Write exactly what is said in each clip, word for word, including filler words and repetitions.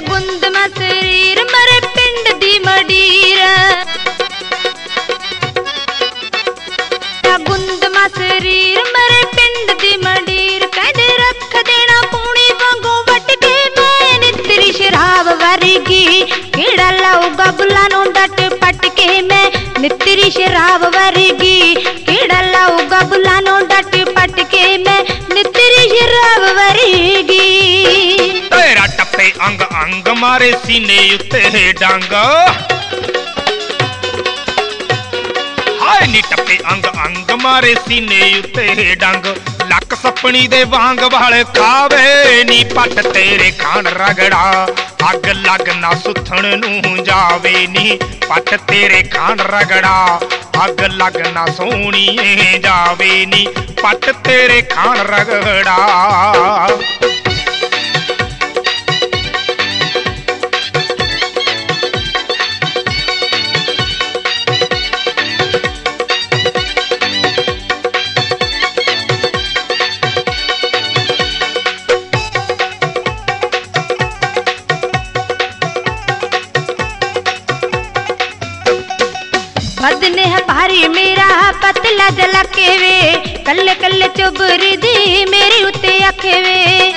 ਗੁੰਦਮਾ ਸਰੀਰ ਮਰੇ ਪਿੰਡ ਦੀ ਮਡੀਰ ਗੁੰਦਮਾ ਸਰੀਰ ਮਰੇ ਪਿੰਡ ਦੀ ਮਡੀਰ ਕਹਿੰਦੇ ਰੱਖ ਦੇਣਾ ਪੂਣੀ ਵਾਂਗੂ ਵੱਟ ਕੇ ਮੈਂ ਨੀ ਤੇਰੀ ਸ਼ਰਾਬ ਵਰਗੀ ਕਿਹੜਾ ਲਾਊਗਾ ਬੁੱਲਾਂ ਨੂੰ ਡੱਟ ਪੱਟ ਕੇ ਮੈਂ ਨੀ ਤੇਰੀ ਸ਼ਰਾਬ ਵਰਗੀ ਕਿਹੜਾ ਲਾਊਗਾ ਬੁੱਲਾਂ ਨੂੰ ਡੱਟ ਪੱਟ ਕੇ ਮੈਂ ਨੀ ਤੇਰੀ ਸ਼ਰਾਬ ਵਰਗੀ ਤੇਰਾ ਟੱਪੇ ਅੰਗ ਅੰਗ ਮਾਰੇ ਸੀਨੇ ਉੱਤੇ ਡੰਗ ਹਾਏ ਨੀ ਟੱਪੇ ਅੰਗ ਅੰਗ ਮਾਰੇ ਸੀਨੇ ਉੱਤੇ ਡੰਗ ਲੱਕ ਸੱਪਣੀ ਦੇ ਵਾਂਗ ਵਾਲ ਖਾਵੇ ਨੀ ਪੱਟ ਤੇਰੇ ਖਾਣ ਰਗੜਾ ਅੱਗ ਲੱਗ ਨਾ ਸੁੱਥਣ ਨੂੰ ਜਾਵੇ ਨੀ ਪੱਟ ਤੇਰੇ ਖਾਣ ਰਗੜਾ ਅੱਗ ਲੱਗ ਨਾ ਸੋਹਣੀਏ ਜਾਵੇ ਨੀ ਪੱਟ ਤੇਰੇ ਖਾਣ ਰਗੜਾ बदने है भारी मेरा पतला जलके वे कल्ले कल्ले चुबर दी मेरी उत्ते आखे वे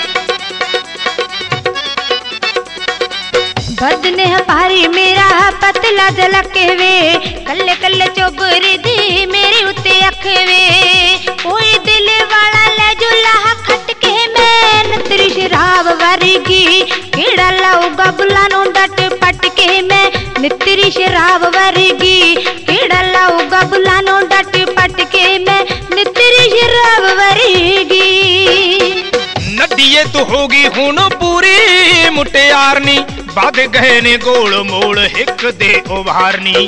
बदने है भारी मेरा पतला जलके वे कल्ले कल्ले चुबर दी मेरी उत्ते आखे वे कोई दिल वाला ले जो लाह खट के मैं तेरी शराब वर्गी केड़ा लाऊगा बुला नु डट पट के मैं तेरी शराब वर्गी केड़ा लाऊगा बुला नु डट पट के मैं तेरी शराब वर्गी नड्डीए तू होगी हुण पूरी मुटियारनी बद गए ने गोल मोल हिक दे उभारनी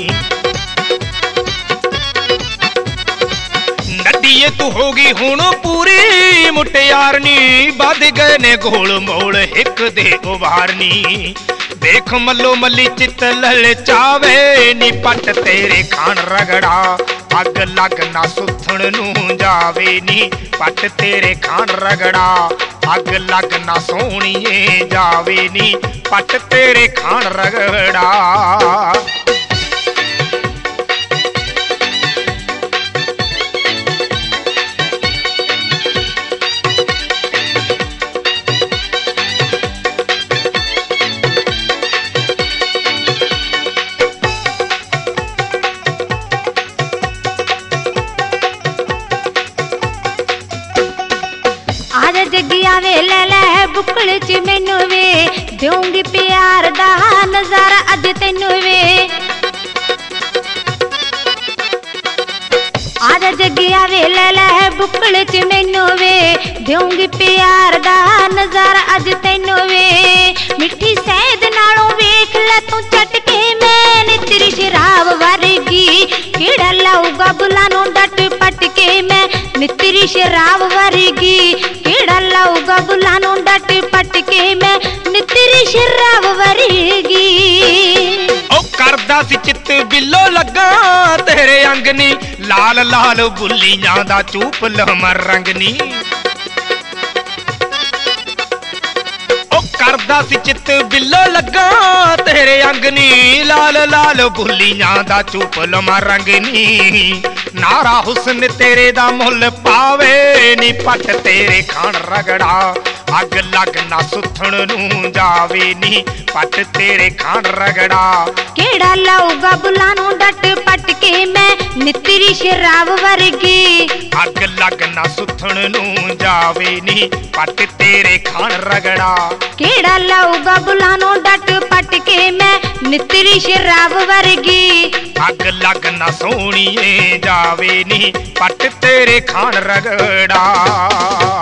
नड्डीए तू होगी हुण पूरी मुटियारनी बद गए ने गोल मोल हिक दे उभारनी देख मल्लो मल्ली चित ललचावे नी पट तेरे खान रगड़ा अग लग ना सुथण नू जावे नी पट तेरे खान रगड़ा अग लग ना सोहणीए जावे नी पट तेरे खान रगड़ा जगिया वे ले ले बुकल च मैनू वे दूंगी प्यार दा नजारा अज तेनू वे आजा जगिया वे ले ले बुकल च मैनू वे दूंगी प्यार दा नजारा अज तेनू वे मिठी सैद नालों वेख ले तू चट के मैं तेरी शराब वर्गी केड़ा लाऊगा बुला नु डट पट के मैं तेरी शराब वर्गी केड़ा लाऊगा बुला नु डट पट के मैं तेरी शराब वर्गी ओ करदा सी चित बिलो लगा तेरे अंगनी लाल लाल बुल्लियां दा चूप लमर रंगनी ओ करदा सी चित बिलो लगा तेरे अंगनी लाल लाल बुल्लियां दा चूप लमर रंगनी नारा हुस्न तेरे दा मुल पावे नी पट तेरे खान रगड़ा अग लग ना सुथण नू जावे नी पट तेरे खान रगड़ा केड़ा लाऊगा बुला नु डट पट के मैं तेरी शराब वर्गी अग लग ना सुथण नू जावे नी पट तेरे खान रगड़ा केड़ा लाऊगा बुला नु डट पट के मैं तेरी शराब वर्गी अग लग ना सोहणीए जावे नी पट तेरे खान रगड़ा।